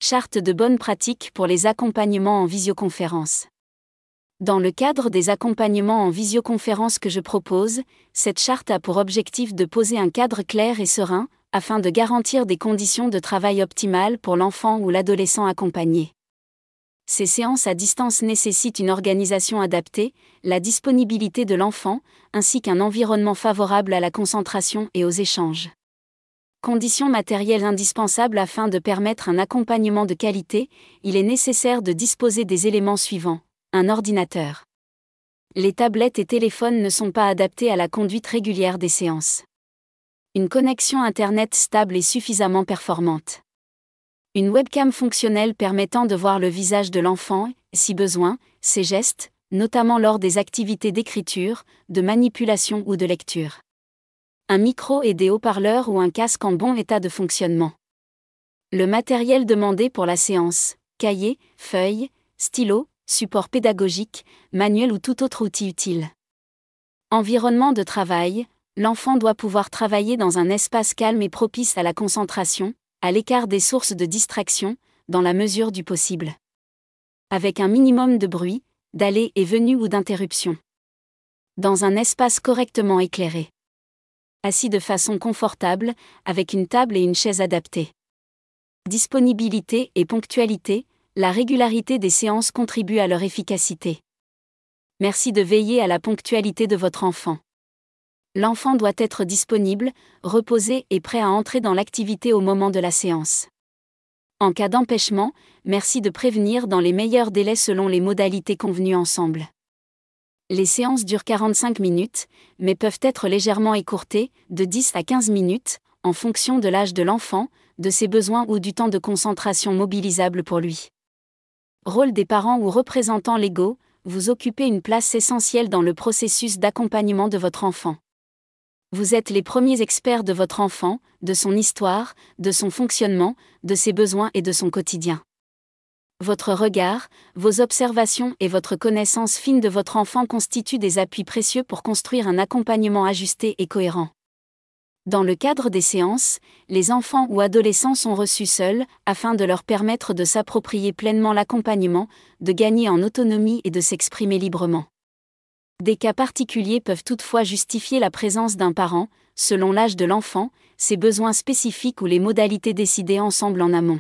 Charte de bonnes pratiques pour les accompagnements en visioconférence. Dans le cadre des accompagnements en visioconférence que je propose, cette charte a pour objectif de poser un cadre clair et serein, afin de garantir des conditions de travail optimales pour l'enfant ou l'adolescent accompagné. Ces séances à distance nécessitent une organisation adaptée, la disponibilité de l'enfant, ainsi qu'un environnement favorable à la concentration et aux échanges. Conditions matérielles indispensables afin de permettre un accompagnement de qualité, il est nécessaire de disposer des éléments suivants. Un ordinateur. Les tablettes et téléphones ne sont pas adaptés à la conduite régulière des séances. Une connexion Internet stable et suffisamment performante. Une webcam fonctionnelle permettant de voir le visage de l'enfant, si besoin, ses gestes, notamment lors des activités d'écriture, de manipulation ou de lecture. Un micro et des haut-parleurs ou un casque en bon état de fonctionnement. Le matériel demandé pour la séance, cahier, feuilles, stylos, support pédagogique, manuel ou tout autre outil utile. Environnement de travail, l'enfant doit pouvoir travailler dans un espace calme et propice à la concentration, à l'écart des sources de distraction, dans la mesure du possible. Avec un minimum de bruit, d'allées et venues ou d'interruptions. Dans un espace correctement éclairé. Assis de façon confortable, avec une table et une chaise adaptées. Disponibilité et ponctualité, la régularité des séances contribue à leur efficacité. Merci de veiller à la ponctualité de votre enfant. L'enfant doit être disponible, reposé et prêt à entrer dans l'activité au moment de la séance. En cas d'empêchement, merci de prévenir dans les meilleurs délais selon les modalités convenues ensemble. Les séances durent 45 minutes, mais peuvent être légèrement écourtées, de 10 à 15 minutes, en fonction de l'âge de l'enfant, de ses besoins ou du temps de concentration mobilisable pour lui. Rôle des parents ou représentants légaux, vous occupez une place essentielle dans le processus d'accompagnement de votre enfant. Vous êtes les premiers experts de votre enfant, de son histoire, de son fonctionnement, de ses besoins et de son quotidien. Votre regard, vos observations et votre connaissance fine de votre enfant constituent des appuis précieux pour construire un accompagnement ajusté et cohérent. Dans le cadre des séances, les enfants ou adolescents sont reçus seuls, afin de leur permettre de s'approprier pleinement l'accompagnement, de gagner en autonomie et de s'exprimer librement. Des cas particuliers peuvent toutefois justifier la présence d'un parent, selon l'âge de l'enfant, ses besoins spécifiques ou les modalités décidées ensemble en amont.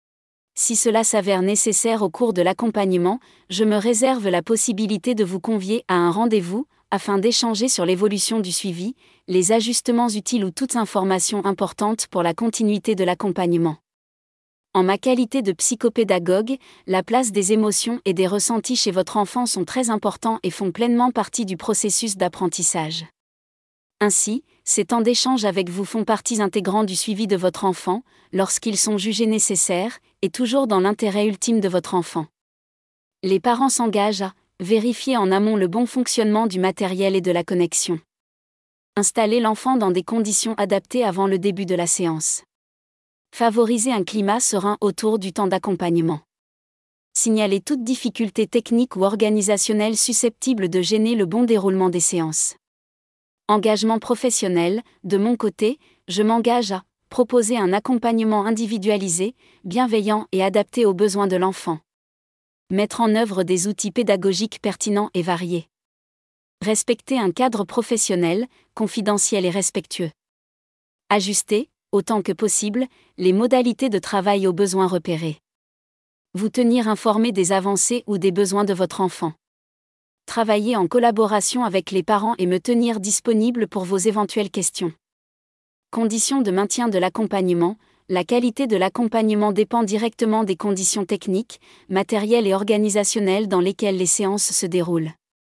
Si cela s'avère nécessaire au cours de l'accompagnement, je me réserve la possibilité de vous convier à un rendez-vous, afin d'échanger sur l'évolution du suivi, les ajustements utiles ou toute information importante pour la continuité de l'accompagnement. En ma qualité de psychopédagogue, la place des émotions et des ressentis chez votre enfant sont très importants et font pleinement partie du processus d'apprentissage. Ainsi, ces temps d'échange avec vous font partie intégrante du suivi de votre enfant, lorsqu'ils sont jugés nécessaires, et toujours dans l'intérêt ultime de votre enfant. Les parents s'engagent à vérifier en amont le bon fonctionnement du matériel et de la connexion. Installer l'enfant dans des conditions adaptées avant le début de la séance. Favoriser un climat serein autour du temps d'accompagnement. Signaler toute difficulté technique ou organisationnelle susceptible de gêner le bon déroulement des séances. Engagement professionnel, de mon côté, je m'engage à proposer un accompagnement individualisé, bienveillant et adapté aux besoins de l'enfant. Mettre en œuvre des outils pédagogiques pertinents et variés. Respecter un cadre professionnel, confidentiel et respectueux. Ajuster, autant que possible, les modalités de travail aux besoins repérés. Vous tenir informé des avancées ou des besoins de votre enfant. Travailler en collaboration avec les parents et me tenir disponible pour vos éventuelles questions. Conditions de maintien de l'accompagnement. La qualité de l'accompagnement dépend directement des conditions techniques, matérielles et organisationnelles dans lesquelles les séances se déroulent.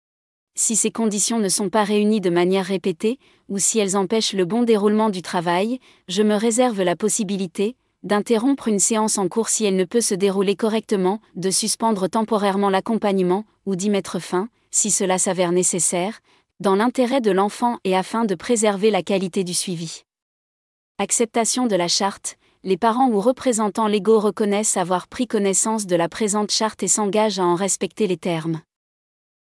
Si ces conditions ne sont pas réunies de manière répétée, ou si elles empêchent le bon déroulement du travail, je me réserve la possibilité d'interrompre une séance en cours si elle ne peut se dérouler correctement, de suspendre temporairement l'accompagnement, ou d'y mettre fin, si cela s'avère nécessaire, dans l'intérêt de l'enfant et afin de préserver la qualité du suivi. Acceptation de la charte. Les parents ou représentants légaux reconnaissent avoir pris connaissance de la présente charte et s'engagent à en respecter les termes.